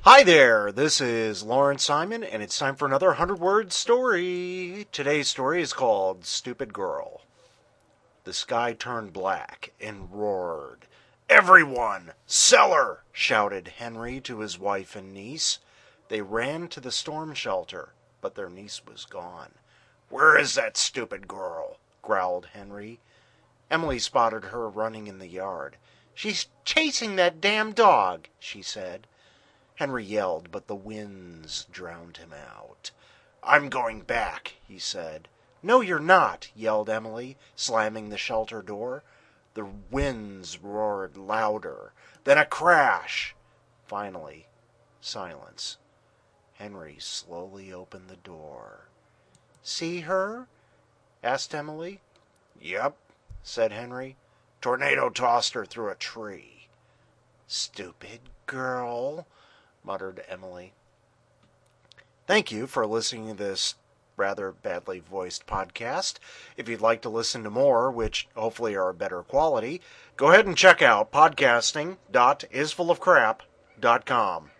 Hi there, this is Lawrence Simon, and it's time for another 100-word story. Today's story is called Stupid Girl. The sky turned black and roared. "Everyone, cellar!" shouted Henry to his wife and niece. They ran to the storm shelter, but their niece was gone. "Where is that stupid girl?" growled Henry. Emily spotted her running in the yard. "She's chasing that damn dog," she said. Henry yelled, but the winds drowned him out. "I'm going back," he said. "No, you're not," yelled Emily, slamming the shelter door. The winds roared louder. Then a crash. Finally, silence. Henry slowly opened the door. "See her?" asked Emily. "Yep," said Henry. "Tornado tossed her through a tree." "Stupid girl," muttered Emily. Thank you for listening to this rather badly voiced podcast. If you'd like to listen to more, which hopefully are better quality, go ahead and check out podcasting.isfullofcrap.com.